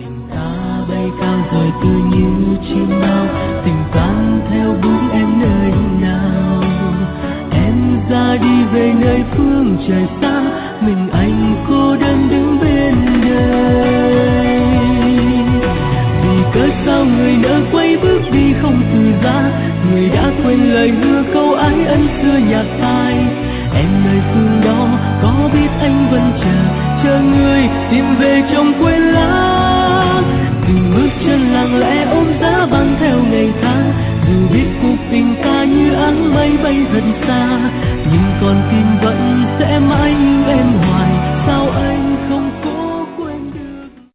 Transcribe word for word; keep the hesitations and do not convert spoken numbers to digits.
Ta bay cao rồi tựa như chim bao, tình tan theo bước em nơi nào. Em ra đi về nơi phương trời xa, mình anh cô đơn đứng bên đời. Vì cớ sao người nỡ quay bước đi không từ ra, người đã quên lời hứa câu ái ân xưa nhạt phai. Em nơi phương đó có biết anh vẫn chờ, chờ người tìm về trong quê lá. Từng bước chân lặng lẽ ôm giá băng theo ngày tháng, dù biết cuộc tình ta như áng mây bay thật xa.